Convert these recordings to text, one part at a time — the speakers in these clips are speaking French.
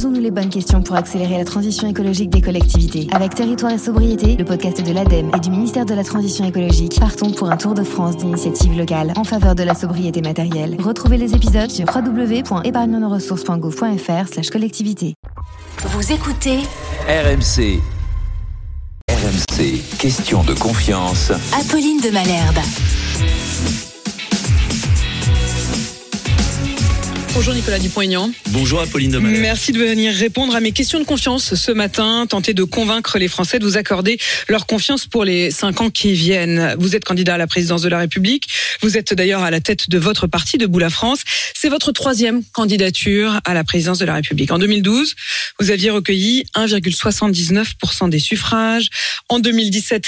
Posons-nous les bonnes questions pour accélérer la transition écologique des collectivités. Avec Territoire et Sobriété, le podcast de l'ADEME et du ministère de la Transition écologique, partons pour un tour de France d'initiatives locales en faveur de la sobriété matérielle. Retrouvez les épisodes sur www.épargnenoressources.gouv.fr/collectivité. Vous écoutez RMC. RMC, question de confiance. Apolline de Malherbe. Bonjour Nicolas Dupont-Aignan. Bonjour Apolline de Malherbe. Merci de venir répondre à mes questions de confiance ce matin, tenter de convaincre les Français de vous accorder leur confiance pour les 5 ans qui viennent. Vous êtes candidat à la présidence de la République, vous êtes d'ailleurs à la tête de votre parti, Debout la France. C'est votre 3e candidature à la présidence de la République. En 2012, vous aviez recueilli 1,79% des suffrages, en 2017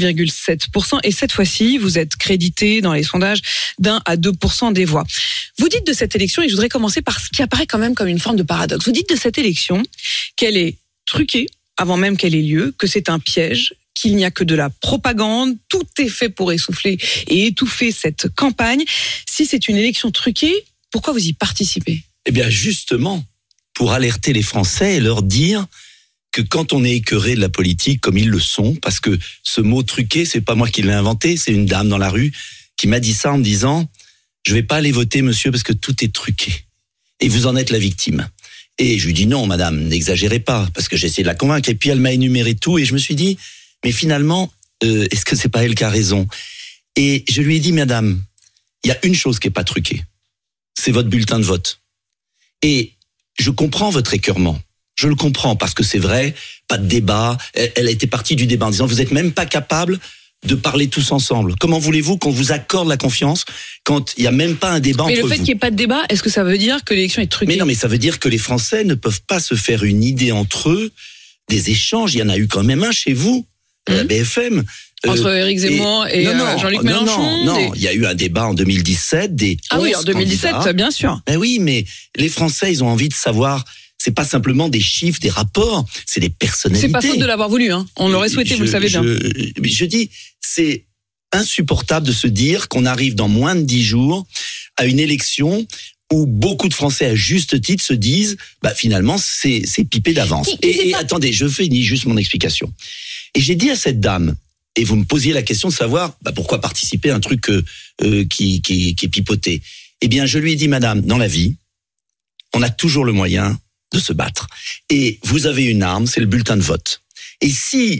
4,7%, et cette fois-ci, vous êtes crédité dans les sondages d'1 à 2% des voix. Vous dites de cette élection, et je voudrais commencer par ce qui apparaît quand même comme une forme de paradoxe. Vous dites de cette élection qu'elle est truquée avant même qu'elle ait lieu, que c'est un piège, qu'il n'y a que de la propagande, tout est fait pour essouffler et étouffer cette campagne. Si c'est une élection truquée, pourquoi vous y participez ? Eh bien justement, pour alerter les Français et leur dire que quand on est écœuré de la politique, comme ils le sont, parce que ce mot truqué, c'est pas moi qui l'ai inventé, c'est une dame dans la rue qui m'a dit ça en me disant « Je vais pas aller voter, monsieur, parce que tout est truqué. Et vous en êtes la victime. » Et je lui dis « Non, madame, n'exagérez pas, parce que j'ai essayé de la convaincre. » Et puis elle m'a énuméré tout, et je me suis dit « Mais finalement, est-ce que c'est pas elle qui a raison ?» Et je lui ai dit « Madame, il y a une chose qui est pas truquée. C'est votre bulletin de vote. Et je comprends votre écœurement. Je le comprends, parce que c'est vrai, pas de débat. Elle a été partie du débat en disant « Vous êtes même pas capable de parler tous ensemble. Comment voulez-vous qu'on vous accorde la confiance quand il n'y a même pas un débat entre vous ?» Mais le fait qu'il n'y ait pas de débat, est-ce que ça veut dire que l'élection est truquée ? Mais non, mais ça veut dire que les Français ne peuvent pas se faire une idée entre eux, des échanges. Il y en a eu quand même un chez vous, à la BFM. Entre Éric Zemmour et Jean-Luc Mélenchon. Non, il y a eu un débat en 2017. Ah oui, en 2017, candidats. Bien sûr. Ben oui, mais les Français, ils ont envie de savoir. C'est pas simplement des chiffres, des rapports, c'est des personnalités. C'est pas faute de l'avoir voulu, hein. On l'aurait souhaité, vous le savez bien. Je dis, c'est insupportable de se dire qu'on arrive dans moins de 10 jours à une élection où beaucoup de Français, à juste titre, se disent, finalement, c'est pipé d'avance. Et attendez, je finis juste mon explication. Et j'ai dit à cette dame, et vous me posiez la question de savoir, pourquoi participer à un truc qui est pipoté. Eh bien, je lui ai dit, madame, dans la vie, on a toujours le moyen de se battre. Et vous avez une arme, c'est le bulletin de vote. Et si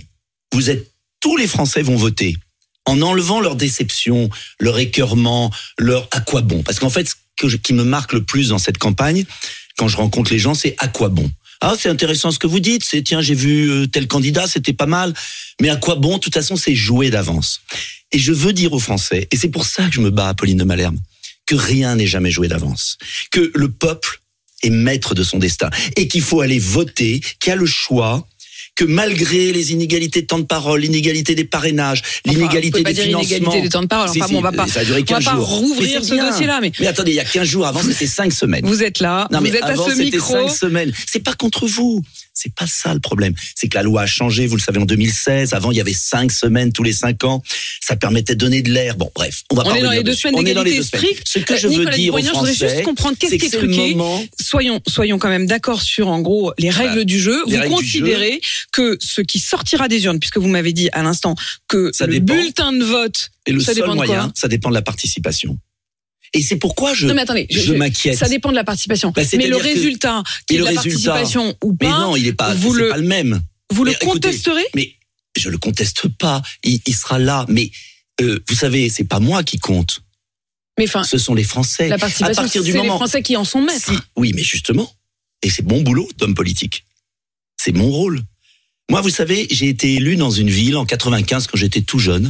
tous les Français vont voter en enlevant leur déception, leur écœurement, leur à quoi bon. Parce qu'en fait, ce qui me marque le plus dans cette campagne, quand je rencontre les gens, c'est à quoi bon. Ah, c'est intéressant ce que vous dites, c'est tiens, j'ai vu tel candidat, c'était pas mal, mais à quoi bon? De toute façon, c'est jouer d'avance. Et je veux dire aux Français, et c'est pour ça que je me bats, Apolline de Malherbe, que rien n'est jamais joué d'avance. Que le peuple est maître de son destin et qu'il faut aller voter, qu'il y a le choix, que malgré les inégalités de temps de parole, l'inégalité des parrainages, l'inégalité des financements... L'inégalité des temps de parole, on va pas rouvrir ce dossier-là. Mais attendez, il y a 15 jours, avant c'était 5 semaines. Vous êtes là, non, vous êtes avant, à ce micro... c'était 5 semaines. C'est pas contre vous. C'est pas ça le problème. C'est que la loi a changé, vous le savez, en 2016. Avant, il y avait 5 semaines tous les 5 ans. Ça permettait de donner de l'air. Bon, bref, on va pas revenir dessus. On est dans les 2 semaines d'égalité stricte. Ce que je veux dire aux Français, je voudrais juste comprendre qu'est-ce qui est truqué. Soyons quand même d'accord sur, en gros, les règles du jeu. Vous considérez que ce qui sortira des urnes, puisque vous m'avez dit à l'instant que le bulletin de vote... Et le seul moyen, ça dépend de la participation. Et c'est pourquoi je m'inquiète. Ça dépend de la participation. Mais le résultat, qu'il y ait de la participation ou pas... Mais non, il est pas le même. Vous le contesterez ? Mais je le conteste pas. Il sera là. Mais vous savez, c'est pas moi qui compte. Mais ce sont les Français. La participation, c'est les Français qui en sont maîtres. Oui, mais justement. Et c'est mon boulot d'homme politique. C'est mon rôle. Moi, vous savez, j'ai été élu dans une ville en 95 quand j'étais tout jeune.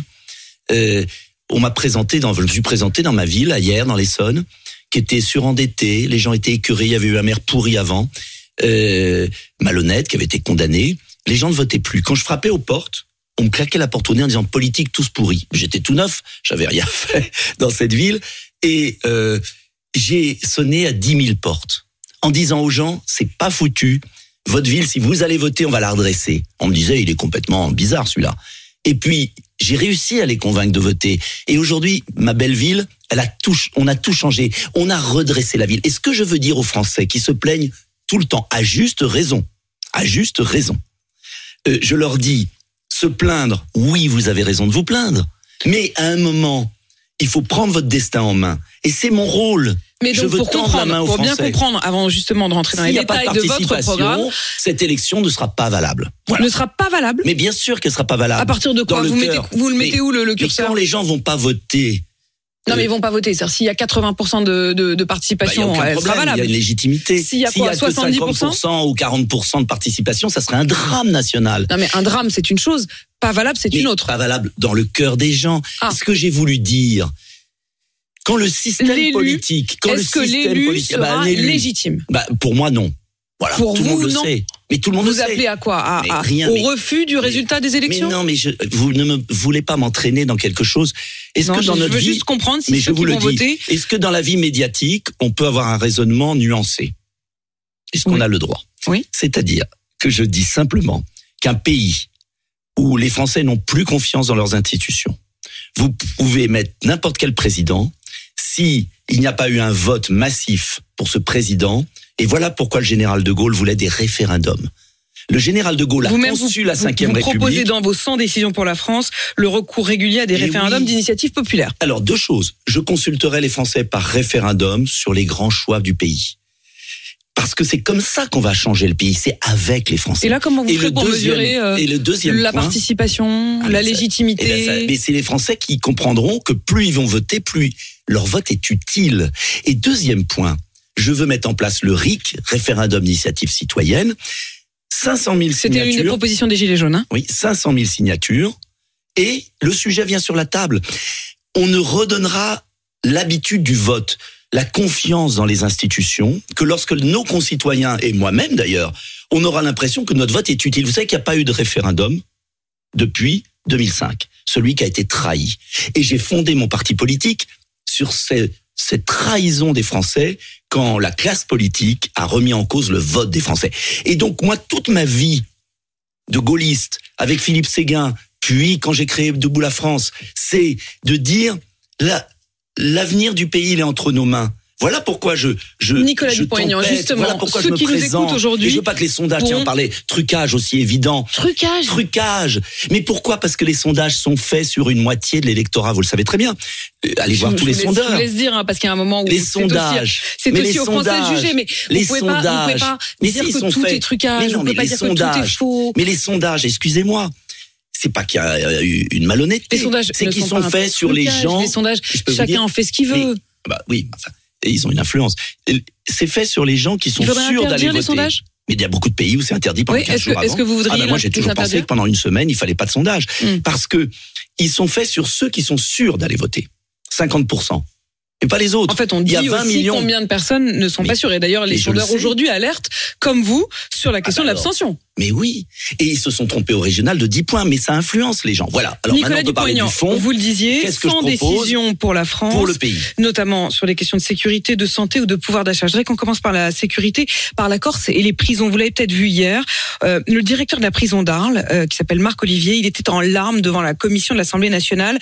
Je me suis présenté dans ma ville, à Hyères, dans l'Essonne, qui était surendetté, les gens étaient écœurés, il y avait eu un maire pourri avant, malhonnête, qui avait été condamné. Les gens ne votaient plus. Quand je frappais aux portes, on me claquait la porte au nez en disant « politique, tous pourris ». J'étais tout neuf, j'avais rien fait dans cette ville, et j'ai sonné à 10 000 portes, en disant aux gens « c'est pas foutu, votre ville, si vous allez voter, on va la redresser ». On me disait « il est complètement bizarre celui-là ». Et puis, j'ai réussi à les convaincre de voter. Et aujourd'hui, ma belle ville, on a tout changé. On a redressé la ville. Et ce que je veux dire aux Français qui se plaignent tout le temps, à juste raison. Je leur dis, se plaindre, oui, vous avez raison de vous plaindre, mais à un moment, il faut prendre votre destin en main. Et c'est mon rôle. Mais donc, pour bien comprendre, avant justement de rentrer dans les détails de votre programme, cette élection ne sera pas valable. Voilà. Ne sera pas valable. Mais bien sûr qu'elle ne sera pas valable. À partir de quoi vous le mettez où le curseur? Mais quand les gens vont pas voter. Non, mais ils vont pas voter. C'est-à-dire, s'il y a 80% de participation, elle sera valable. Il y a une légitimité. S'il y a quoi, 70% ou 40% de participation, ça serait un drame national. Non, mais un drame, c'est une chose. Pas valable, c'est une autre. Pas valable dans le cœur des gens. Ce que j'ai voulu dire, quand le système politique, est-ce que l'élu sera légitime? Pour moi, non. Voilà, pour tout le monde le sait. Mais tout le monde le sait. Vous appelez à quoi? Au refus du résultat des élections? Mais non, mais vous ne voulez pas m'entraîner dans quelque chose. Est-ce que dans notre vie, je veux juste comprendre si ceux qui vont voter. Est-ce que dans la vie médiatique, on peut avoir un raisonnement nuancé? Est-ce qu'on a le droit? Oui. C'est-à-dire que je dis simplement qu'un pays où les Français n'ont plus confiance dans leurs institutions, vous pouvez mettre n'importe quel président, si il n'y a pas eu un vote massif pour ce président. Et voilà pourquoi le général de Gaulle voulait des référendums. Le général de Gaulle a conçu la Ve République. Vous proposez dans vos 100 décisions pour la France le recours régulier à des référendums d'initiative populaire. Alors, deux choses. Je consulterai les Français par référendum sur les grands choix du pays. Parce que c'est comme ça qu'on va changer le pays, c'est avec les Français. Et là, comment vous ferez pour mesurer la participation, la légitimité? Mais c'est les Français qui comprendront que plus ils vont voter, plus leur vote est utile. Et deuxième point, je veux mettre en place le RIC, référendum d'initiative citoyenne, 500 000 signatures. C'était une des propositions des Gilets jaunes, hein? Oui, 500 000 signatures. Et le sujet vient sur la table. On ne redonnera l'habitude du vote, la confiance dans les institutions, que lorsque nos concitoyens, et moi-même d'ailleurs, on aura l'impression que notre vote est utile. Vous savez qu'il n'y a pas eu de référendum depuis 2005, celui qui a été trahi. Et j'ai fondé mon parti politique sur cette trahison des Français quand la classe politique a remis en cause le vote des Français. Et donc moi, toute ma vie de gaulliste, avec Philippe Séguin, puis quand j'ai créé Debout la France, c'est de dire l'avenir du pays, il est entre nos mains. Voilà pourquoi Nicolas Dupont-Aignan, justement, voilà pourquoi ceux je me qui nous présente. écoutent aujourd'hui. Et je veux pas que les sondages, tiens, on parlait trucage aussi évident. Trucage. Mais pourquoi? Parce que les sondages sont faits sur une moitié de l'électorat, vous le savez très bien. Allez voir tous les sondeurs. Je vous laisse dire, parce qu'il y a un moment où les sondages. C'est aussi aux Français de juger, mais vous pouvez pas dire que tout est trucage, vous pouvez pas dire que tout est faux. Mais les sondages, excusez-moi. C'est pas qu'il y a eu une malhonnêteté. Les sondages, c'est qu'ils sont faits sur les gens. Les sondages, chacun en fait ce qu'il veut. Oui, enfin, ils ont une influence. C'est fait sur les gens qui sont sûrs d'aller voter. Sondages. Mais il y a beaucoup de pays où c'est interdit pendant 15 jours avant. Est-ce que vous voudriez moi, j'ai toujours pensé que pendant une semaine, il fallait pas de sondage. Parce que ils sont faits sur ceux qui sont sûrs d'aller voter. 50%. Et pas les autres. En fait, on dit aussi combien de personnes ne sont pas sûres. Et d'ailleurs, les sondeurs aujourd'hui alertent, comme vous, sur la question de l'abstention. Mais oui. Et ils se sont trompés au régional de 10 points. Mais ça influence les gens. Voilà. Alors Nicolas Dupont-Aignan, vous le disiez, 100 décisions pour la France. Pour le pays. Notamment sur les questions de sécurité, de santé ou de pouvoir d'achat. Je dirais qu'on commence par la sécurité, par la Corse et les prisons. Vous l'avez peut-être vu hier. Le directeur de la prison d'Arles, qui s'appelle Marc Olivier, il était en larmes devant la commission de l'Assemblée nationale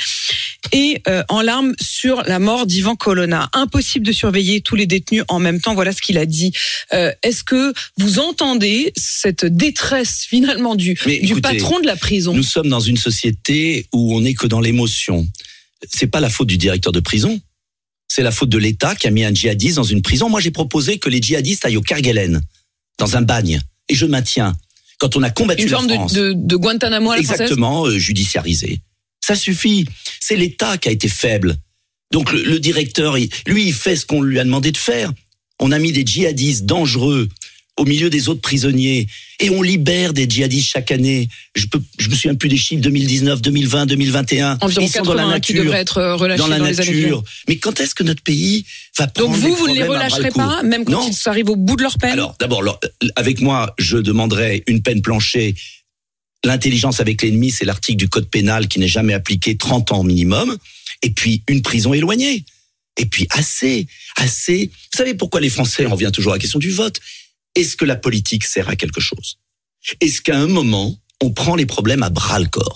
et en larmes sur la mort d'Ivan Colonna. Impossible de surveiller tous les détenus en même temps. Voilà ce qu'il a dit. Est-ce que vous entendez cette détresse finalement du patron de la prison? Nous sommes dans une société où on n'est que dans l'émotion. C'est pas la faute du directeur de prison. C'est la faute de l'État qui a mis un djihadiste dans une prison. Moi, j'ai proposé que les djihadistes aillent au Kerguelen, dans un bagne. Et je maintiens. Quand on a combattu la France. Une forme de Guantanamo à la française. Exactement, judiciarisé. Ça suffit. C'est l'État qui a été faible. Donc le directeur, lui, il fait ce qu'on lui a demandé de faire. On a mis des djihadistes dangereux au milieu des autres prisonniers et on libère des djihadistes chaque année. Je me souviens plus des chiffres 2019, 2020, 2021. Environ 80 qui devraient être relâchés dans les années. Mais quand est-ce que notre pays va prendre Donc vous ne les relâcherez pas, même quand ils arrivent au bout de leur peine? Alors d'abord, avec moi, je demanderai une peine planchée. L'intelligence avec l'ennemi, c'est l'article du code pénal qui n'est jamais appliqué, 30 ans minimum. Et puis une prison éloignée. Et puis assez. Vous savez pourquoi les Français, on revient toujours à la question du vote. Est-ce que la politique sert à quelque chose? Est-ce qu'à un moment, on prend les problèmes à bras le corps?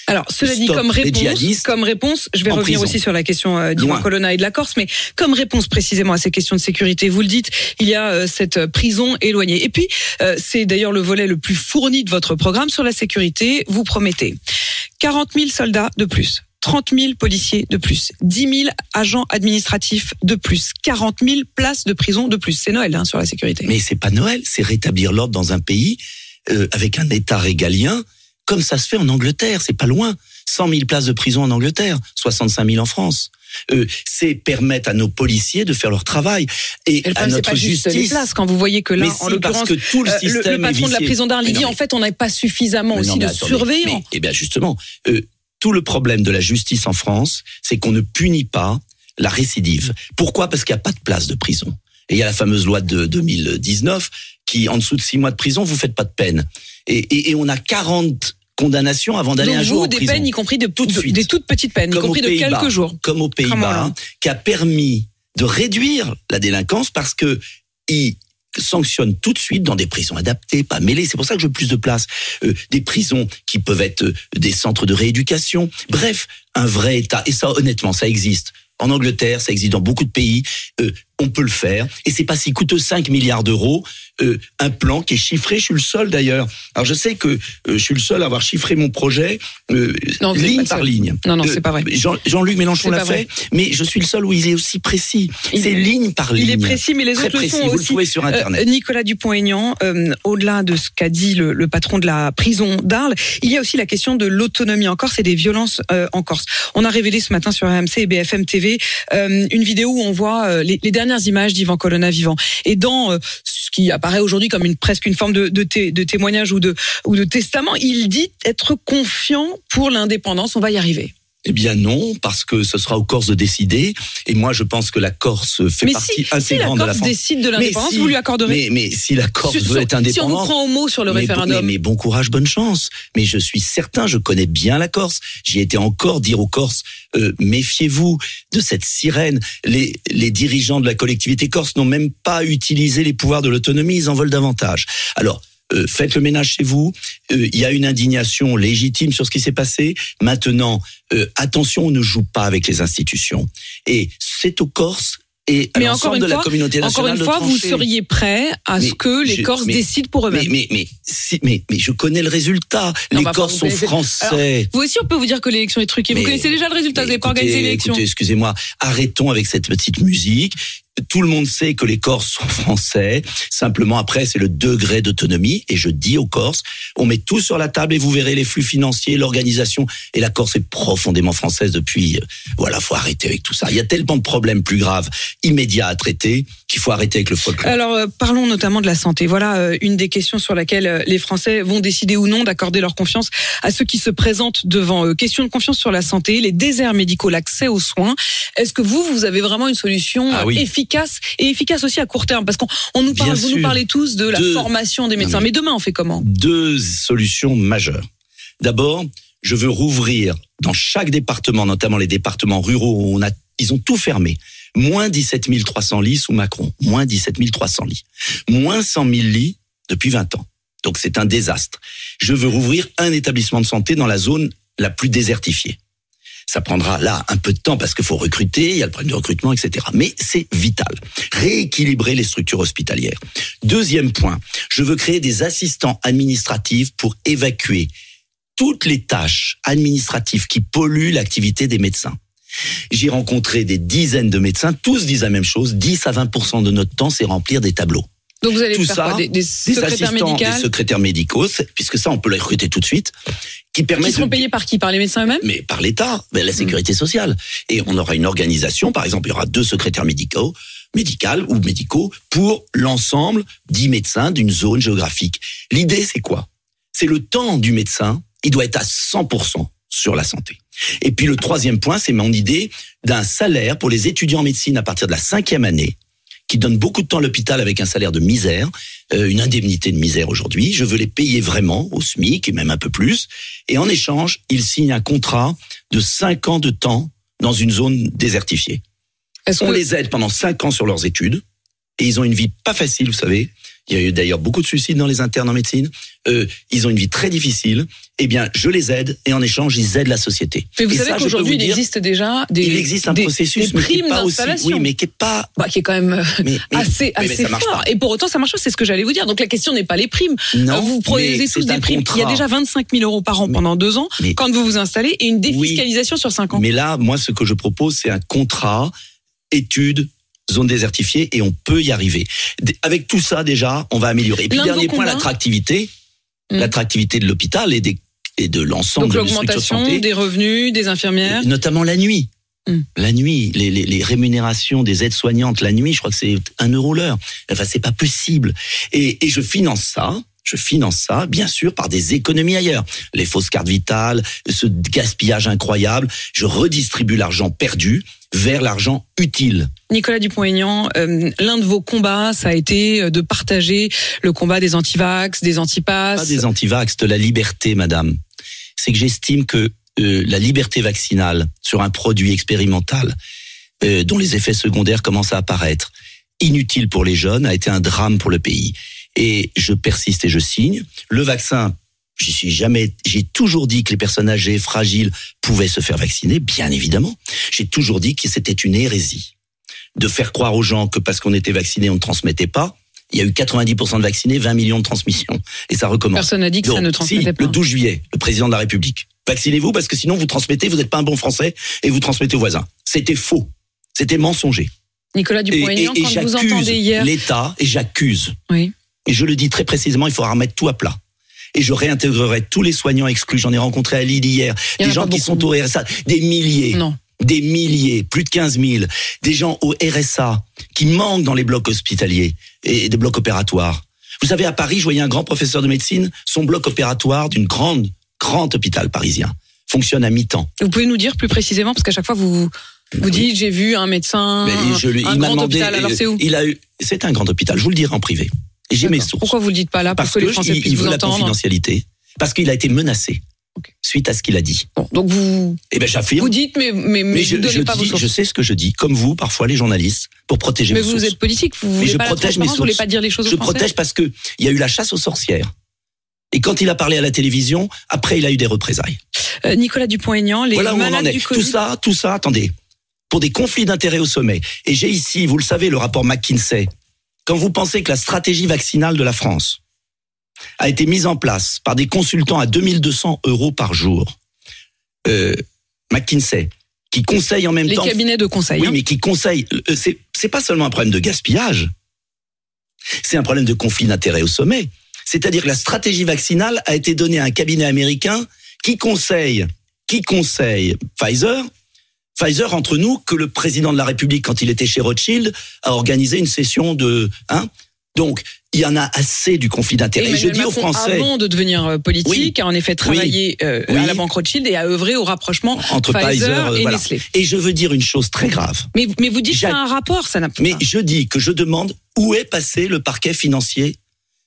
Alors, cela dit, comme réponse, je vais revenir aussi sur la question d'Yvan Colonna et de la Corse, mais comme réponse précisément à ces questions de sécurité, vous le dites, il y a cette prison éloignée. Et puis, c'est d'ailleurs le volet le plus fourni de votre programme sur la sécurité. Vous promettez 40 000 soldats de plus, 30 000 policiers de plus, 10 000 agents administratifs de plus, 40 000 places de prison de plus. C'est Noël sur la sécurité. Mais c'est pas Noël, c'est rétablir l'ordre dans un pays avec un État régalien, comme ça se fait en Angleterre, c'est pas loin. 100 000 places de prison en Angleterre, 65 000 en France. C'est permettre à nos policiers de faire leur travail et à notre c'est pas justice. Juste les places, quand vous voyez que là, en l'occurrence, parce que tout le système le patron de la prison d'Arles dit en fait, on n'a pas suffisamment aussi de surveillants. Eh bien justement, tout le problème de la justice en France, c'est qu'on ne punit pas la récidive. Pourquoi ? Parce qu'il n'y a pas de place de prison. Et il y a la fameuse loi de 2019 qui, en dessous de 6 mois de prison, vous faites pas de peine. Et on a 40 condamnations avant d'aller un jour en prison. Des peines, y compris des toutes petites peines, y compris de quelques jours. Comme aux Pays-Bas, qui a permis de réduire la délinquance parce que ils sanctionnent tout de suite dans des prisons adaptées, pas mêlées. C'est pour ça que je veux plus de place. Des prisons qui peuvent être des centres de rééducation. Bref, un vrai État. Et ça, honnêtement, ça existe. En Angleterre, ça existe dans beaucoup de pays. On peut le faire. Et c'est pas si coûteux, 5 milliards d'euros. Un plan qui est chiffré. Je suis le seul d'ailleurs. Alors je sais que je suis le seul à avoir chiffré mon projet ligne par ligne. Non, c'est pas vrai. Jean-Luc Mélenchon l'a fait, mais je suis le seul où il est aussi précis. C'est ligne par ligne. Il est précis, mais les autres le sont aussi. Vous le trouvez sur Internet. Nicolas Dupont-Aignan, au-delà de ce qu'a dit le patron de la prison d'Arles, il y a aussi la question de l'autonomie en Corse et des violences en Corse. On a révélé ce matin sur RMC et BFM TV une vidéo où on voit les dernières images d'Yvan Colonna vivant. Et dans ce qui apparaît aujourd'hui comme presque une forme de témoignage ou de testament, il dit être confiant pour l'indépendance. On va y arriver. Eh bien non, parce que ce sera aux Corses de décider. Et moi, je pense que la Corse fait partie intégrante de la France. Si la Corse décide de l'indépendance, vous lui accorderez. Mais si la Corse veut être indépendante... Si on vous prend au mot sur le référendum... Mais bon courage, bonne chance. Mais je suis certain, je connais bien la Corse. J'y étais encore dire aux Corses, méfiez-vous de cette sirène. Les dirigeants de la collectivité corse n'ont même pas utilisé les pouvoirs de l'autonomie, ils en veulent davantage. Alors... faites le ménage chez vous. Il y a une indignation légitime sur ce qui s'est passé. Maintenant, attention, on ne joue pas avec les institutions. Et c'est aux Corses et à l'ensemble de la communauté nationale de trancher. Encore une fois, vous seriez prêt à ce que les Corses décident pour eux-mêmes. Mais je connais le résultat. Les Corses sont français. Alors, vous aussi, on peut vous dire que l'élection est truquée. Vous connaissez déjà le résultat, vous n'avez pas organisé l'élection. Écoutez, excusez-moi, arrêtons avec cette petite musique. Tout le monde sait que les Corses sont français. Simplement, après, c'est le degré d'autonomie. Et je dis aux Corses, on met tout sur la table et vous verrez les flux financiers, l'organisation. Et la Corse est profondément française depuis... Voilà, faut arrêter avec tout ça. Il y a tellement de problèmes plus graves, immédiats à traiter, qu'il faut arrêter avec le folklore. Alors, parlons notamment de la santé. Voilà une des questions sur laquelle les Français vont décider ou non d'accorder leur confiance à ceux qui se présentent devant eux. Question de confiance sur la santé, les déserts médicaux, l'accès aux soins. Est-ce que vous avez vraiment une solution efficace aussi à court terme? Parce qu'on nous parle, vous nous parlez tous de la formation des médecins. Mais demain, on fait comment? 2 solutions majeures. D'abord, je veux rouvrir dans chaque département, notamment les départements ruraux où ils ont tout fermé. Moins 17 300 lits sous Macron. Moins 17 300 lits. Moins 100 000 lits depuis 20 ans. Donc c'est un désastre. Je veux rouvrir un établissement de santé dans la zone la plus désertifiée. Ça prendra là un peu de temps parce qu'il faut recruter, il y a le problème de recrutement, etc. Mais c'est vital. Rééquilibrer les structures hospitalières. 2e point, je veux créer des assistants administratifs pour évacuer toutes les tâches administratives qui polluent l'activité des médecins. J'ai rencontré des dizaines de médecins, tous disent la même chose, 10 à 20% de notre temps, c'est remplir des tableaux. Donc vous allez faire quoi, des secrétaires médicaux, des secrétaires médicaux, puisque ça on peut les recruter tout de suite, qui seront payés par qui? Par les médecins eux-mêmes? Mais par l'État, la sécurité sociale. Et on aura une organisation, par exemple, il y aura 2 secrétaires médicaux pour l'ensemble 10 médecins d'une zone géographique. L'idée c'est quoi? C'est le temps du médecin, il doit être à 100% sur la santé. Et puis le 3e point, c'est mon idée d'un salaire pour les étudiants en médecine à partir de la 5e année, qui donnent beaucoup de temps à l'hôpital avec un salaire de misère, une indemnité de misère aujourd'hui. Je veux les payer vraiment au SMIC et même un peu plus. Et en échange, ils signent un contrat de 5 ans de temps dans une zone désertifiée. On les aide pendant 5 ans sur leurs études. et ils ont une vie pas facile, vous savez. Il y a eu d'ailleurs beaucoup de suicides dans les internes en médecine. Ils ont une vie très difficile. Eh bien, je les aide et en échange, ils aident la société. Mais vous et savez ça, qu'aujourd'hui, il existe déjà il existe un processus, des primes d'installation. Oui, mais qui est pas, qui est quand même assez ça marche fort. pas. Et pour autant, ça marche pas. C'est ce que j'allais vous dire. Donc la question n'est pas les primes. Non, vous proposez tous des primes. Il y a déjà 25 000 euros par an pendant 2 ans quand vous vous installez et une défiscalisation sur 5 ans. Mais là, moi, ce que je propose, c'est un contrat, études, zone désertifiée, et on peut y arriver. Avec tout ça, déjà, on va améliorer. Et puis, dernier point, l'attractivité. L'attractivité de l'hôpital et de l'ensemble de structures de santé. L'augmentation des revenus des infirmières. Notamment la nuit. La nuit, les rémunérations des aides-soignantes, la nuit, je crois que c'est 1 euro l'heure. Enfin, c'est pas possible. Et je finance ça, bien sûr, par des économies ailleurs. Les fausses cartes vitales, ce gaspillage incroyable. Je redistribue l'argent perdu vers l'argent utile. Nicolas Dupont-Aignan, l'un de vos combats, ça a été de partager le combat des antivax, des antipasses. Pas des antivax, de la liberté, madame. C'est que j'estime que la liberté vaccinale sur un produit expérimental dont les effets secondaires commencent à apparaître, inutile pour les jeunes, a été un drame pour le pays. Et je persiste et je signe. Le vaccin, j'ai toujours dit que les personnes âgées, fragiles, pouvaient se faire vacciner, bien évidemment. J'ai toujours dit que c'était une hérésie de faire croire aux gens que parce qu'on était vacciné, on ne transmettait pas. Il y a eu 90% de vaccinés, 20 millions de transmissions. Et ça recommence. Personne n'a dit que ça ne transmettait pas. Le 12 juillet, le président de la République. Vaccinez-vous parce que sinon vous transmettez, vous n'êtes pas un bon Français et vous transmettez aux voisins. C'était faux. C'était mensonger. Nicolas Dupont-Aignan, quand vous entendez hier... l'État, et j'accuse. Oui. Et je le dis très précisément, il faudra remettre tout à plat. Et je réintégrerai tous les soignants exclus. J'en ai rencontré à Lille hier. Des gens qui sont au RSA. Des milliers. Non. Des milliers. Plus de 15 000. Des gens au RSA qui manquent dans les blocs hospitaliers et des blocs opératoires. Vous savez, à Paris, je voyais un grand professeur de médecine. Son bloc opératoire d'un grand hôpital parisien fonctionne à mi-temps. Vous pouvez nous dire plus précisément, parce qu'à chaque fois vous dites, j'ai vu un médecin, un grand hôpital. Alors c'est où? C'est un grand hôpital. Je vous le dirai en privé. Et j'ai mes sources. Pourquoi vous le dites pas là? Parce que les Français puissent vous entendre. Il veut la confidentialité. Parce qu'il a été menacé. Suite à ce qu'il a dit. Bon, donc vous. J'affirme. Vous dites, mais je donnez pas vos sources. Je sais ce que je dis, comme vous, parfois les journalistes, pour protéger mes sources. Mais vous êtes politique, vous voulez pas la transparence, vous voulez pas dire les choses aux Français. Je protège parce que il y a eu la chasse aux sorcières. Et quand il a parlé à la télévision, après il a eu des représailles. Nicolas Dupont-Aignan, les malades du Covid. Tout ça, attendez. Pour des conflits d'intérêts au sommet. Et j'ai ici, vous le savez, le rapport McKinsey. Quand vous pensez que la stratégie vaccinale de la France a été mise en place par des consultants à 2200 € par jour, McKinsey, qui conseille en même temps... Les cabinets de conseil. Oui, mais qui conseille... C'est pas seulement un problème de gaspillage, c'est un problème de conflit d'intérêts au sommet. C'est-à-dire que la stratégie vaccinale a été donnée à un cabinet américain qui conseille Pfizer, entre nous, que le président de la République, quand il était chez Rothschild, a organisé une session de... Donc, il y en a assez du conflit d'intérêts. Et je dis aux Français... Avant de devenir politique, a en effet travaillé à la banque Rothschild et a œuvré au rapprochement entre Pfizer et Nestlé. Et je veux dire une chose très grave. Mais vous dites que c'est un rapport, ça n'a pas... Mais je dis que je demande où est passé le parquet financier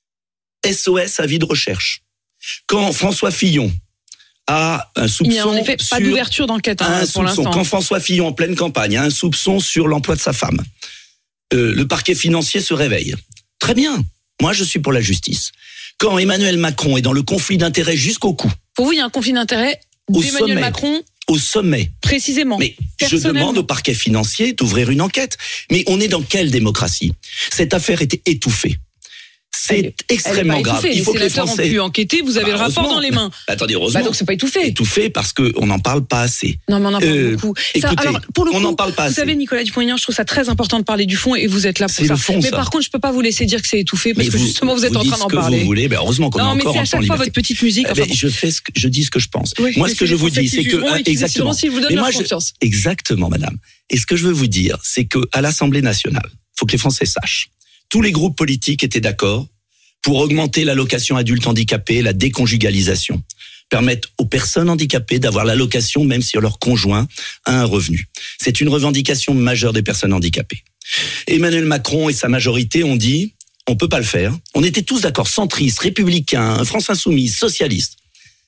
SOS avis de recherche. Quand François Fillon a un soupçon... Il n'y a en effet pas d'ouverture d'enquête pour l'instant. Quand François Fillon, en pleine campagne, a un soupçon sur l'emploi de sa femme, le parquet financier se réveille. Très bien, moi je suis pour la justice. Quand Emmanuel Macron est dans le conflit d'intérêts jusqu'au cou... Pour vous, il y a un conflit d'intérêts d'Emmanuel Macron au sommet. Précisément. Mais je demande au parquet financier d'ouvrir une enquête. Mais on est dans quelle démocratie? Cette affaire était étouffée. C'est extrêmement grave. Il faut que les Français ont pu enquêter. Vous avez le rapport dans les mains. Attendez, heureusement. Donc c'est pas étouffé. Étouffé parce que on n'en parle pas assez. Non, mais on en parle beaucoup. Écoutez, on n'en parle pas assez. Vous savez, Nicolas Dupont-Aignan, je trouve ça très important de parler du fond et vous êtes là pour ça. Le fond, mais par contre, je peux pas vous laisser dire que c'est étouffé parce que justement vous êtes en train d'en parler. Vous voulez, heureusement qu'on est encore en temps. Non, mais c'est à chaque fois votre petite musique. Je dis ce que je pense. Moi, ce que je vous dis, c'est que exactement. Exactement, madame. Et ce que je veux vous dire, c'est que à l'Assemblée nationale, faut que les Français sachent, tous les groupes politiques étaient d'accord pour augmenter l'allocation adulte handicapé, la déconjugalisation, permettre aux personnes handicapées d'avoir l'allocation même si leur conjoint a un revenu. C'est une revendication majeure des personnes handicapées. Emmanuel Macron et sa majorité ont dit, on peut pas le faire. On était tous d'accord, centristes, républicains, France Insoumise, socialistes.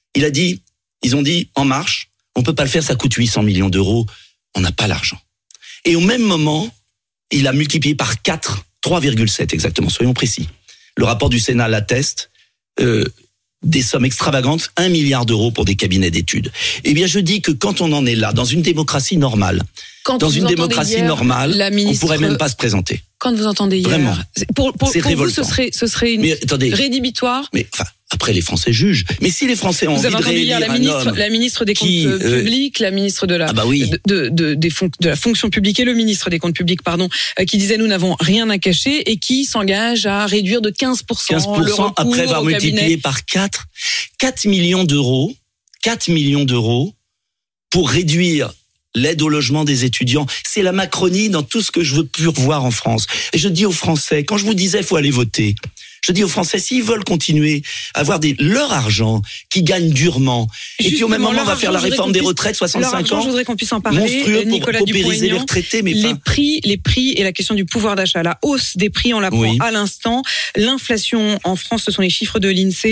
Ils ont dit, En Marche, on peut pas le faire, ça coûte 800 millions d'euros, on n'a pas l'argent. Et au même moment, il a multiplié par 4 3,7 exactement, soyons précis. Le rapport du Sénat l'atteste. Des sommes extravagantes, 1 milliard d'euros pour des cabinets d'études. Eh bien, je dis que quand on en est là, dans une démocratie normale, on pourrait même pas se présenter. Quand vous entendez hier, vraiment, pour vous, ce serait une rédhibitoire. Mais enfin, après les Français jugent. Mais si les Français ont envie de réélire la ministre des comptes publics, la ministre de la de la fonction publique et le ministre des comptes publics, qui disait nous n'avons rien à cacher et qui s'engage à réduire de 15% le recours après avoir multiplié par 4 millions d'euros pour réduire l'aide au logement des étudiants. C'est la Macronie dans tout ce que je veux plus revoir en France. Et je dis aux Français, quand je vous disais faut aller voter, je dis aux Français, s'ils veulent continuer à avoir leur argent, qui gagnent durement, et puis au même moment, on va faire la réforme des retraites, 65 ans, je voudrais qu'on puisse en parler, monstrueux Nicolas pour paupériser les Dupont-Aignan, retraités. Mais les prix et la question du pouvoir d'achat, la hausse des prix, on l'apprend à l'instant. L'inflation en France, ce sont les chiffres de l'INSEE,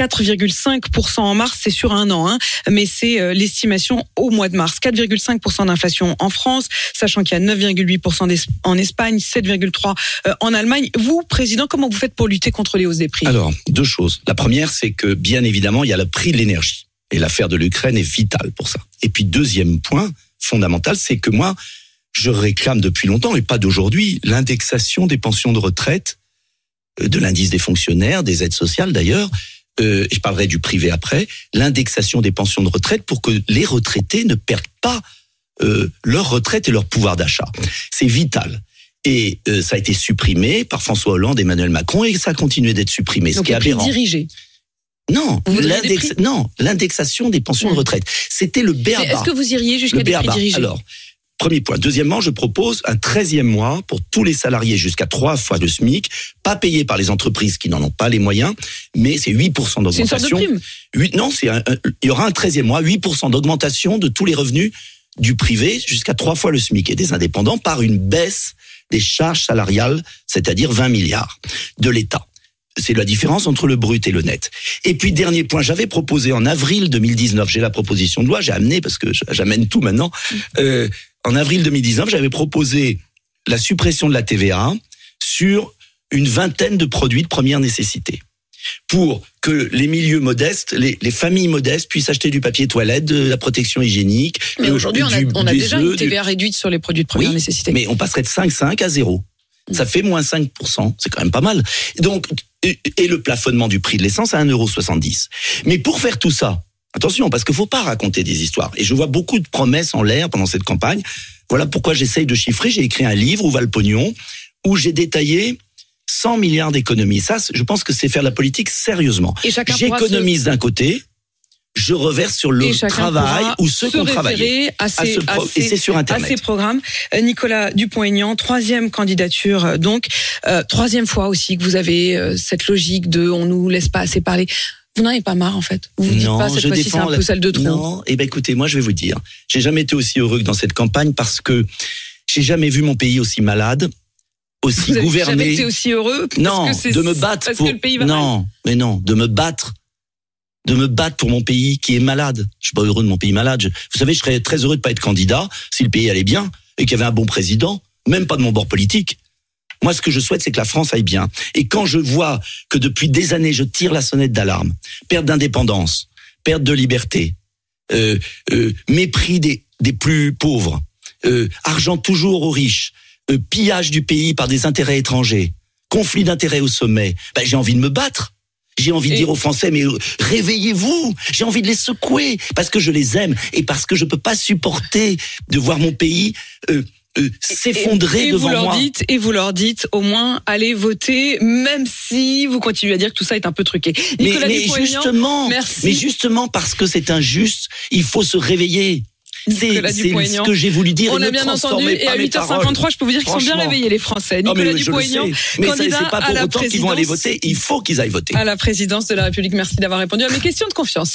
4,5% en mars, c'est sur un an, mais c'est l'estimation au mois de mars. 4,5% d'inflation en France, sachant qu'il y a 9,8% en Espagne, 7,3% en Allemagne. Vous, président, comment vous faites pour lutter contre les hausses des prix? Alors, deux choses. La première, c'est que, bien évidemment, il y a le prix de l'énergie. Et l'affaire de l'Ukraine est vitale pour ça. Et puis, deuxième point fondamental, c'est que moi, je réclame depuis longtemps, et pas d'aujourd'hui, l'indexation des pensions de retraite, de l'indice des fonctionnaires, des aides sociales d'ailleurs, et je parlerai du privé après, l'indexation des pensions de retraite pour que les retraités ne perdent pas leur retraite et leur pouvoir d'achat. C'est vital. Et ça a été supprimé par François Hollande, Emmanuel Macron, et ça a continué d'être supprimé. Donc ce qui est aberrant. Dirigé. Non, l'indexation des pensions de retraite. C'était le b.a.-ba. Est-ce que vous iriez jusqu'à des prix dirigés? Alors, premier point. Deuxièmement, je propose un 13e mois pour tous les salariés jusqu'à 3 fois le SMIC, pas payé par les entreprises qui n'en ont pas les moyens, mais c'est 8% d'augmentation. C'est une sorte de prime. Il y aura un 13e mois, 8% d'augmentation de tous les revenus du privé jusqu'à 3 fois le SMIC et des indépendants par une baisse des charges salariales, c'est-à-dire 20 milliards de l'État. C'est la différence entre le brut et le net. Et puis, dernier point, j'avais proposé en avril 2019, j'ai la proposition de loi, j'ai amené, parce que j'amène tout maintenant, en avril 2019, j'avais proposé la suppression de la TVA sur une vingtaine de produits de première nécessité, pour que les milieux modestes, les familles modestes puissent acheter du papier toilette, de la protection hygiénique. Mais aujourd'hui, on a déjà une TVA réduite sur les produits de première nécessité. Mais on passerait de 5,5 à 0. Ça fait moins 5%. C'est quand même pas mal. Donc, et le plafonnement du prix de l'essence à 1,70 €. Mais pour faire tout ça, attention, parce qu'il faut pas raconter des histoires. Et je vois beaucoup de promesses en l'air pendant cette campagne. Voilà pourquoi j'essaye de chiffrer. J'ai écrit un livre, Où va le pognon, où j'ai détaillé 100 milliards d'économies. Ça, je pense que c'est faire la politique sérieusement. J'économise d'un côté, je reverse sur le travail ou ceux qui ont travaillé. Et c'est sur Internet. À ces programmes. Nicolas Dupont-Aignan, 3e candidature, donc 3e fois aussi que vous avez cette logique de on nous laisse pas assez parler. Vous n'en avez pas marre, en fait? Vous vous dites pas, cette fois-ci, c'est un peu celle de trop? Non, écoutez, moi, je vais vous dire. J'ai jamais été aussi heureux que dans cette campagne parce que j'ai jamais vu mon pays aussi malade, aussi gouverné. Vous n'avez jamais été aussi heureux? Non, de me battre pour... que le pays va non, mais non, de me battre pour mon pays qui est malade. Je suis pas heureux de mon pays malade. Vous savez, je serais très heureux de pas être candidat si le pays allait bien et qu'il y avait un bon président, même pas de mon bord politique. Moi, ce que je souhaite, c'est que la France aille bien. Et quand je vois que depuis des années, je tire la sonnette d'alarme, perte d'indépendance, perte de liberté, mépris des plus pauvres, argent toujours aux riches, pillage du pays par des intérêts étrangers, conflit d'intérêts au sommet, j'ai envie de me battre. J'ai envie de dire aux Français, mais réveillez-vous. J'ai envie de les secouer parce que je les aime et parce que je peux pas supporter de voir mon pays s'effondrer devant moi. Et vous leur dites, au moins, allez voter, même si vous continuez à dire que tout ça est un peu truqué. Nicolas Dupont-Aignan, merci. Mais justement parce que c'est injuste, il faut se réveiller. C'est ce que j'ai voulu dire. On a bien entendu. Et à 8h53, je peux vous dire qu'ils sont bien réveillés, les Français. Nicolas Dupont-Aignan, candidat c'est pas pour autant qu'ils vont aller voter. Il faut qu'ils aillent voter. À la présidence de la République. Merci d'avoir répondu à mes questions de confiance.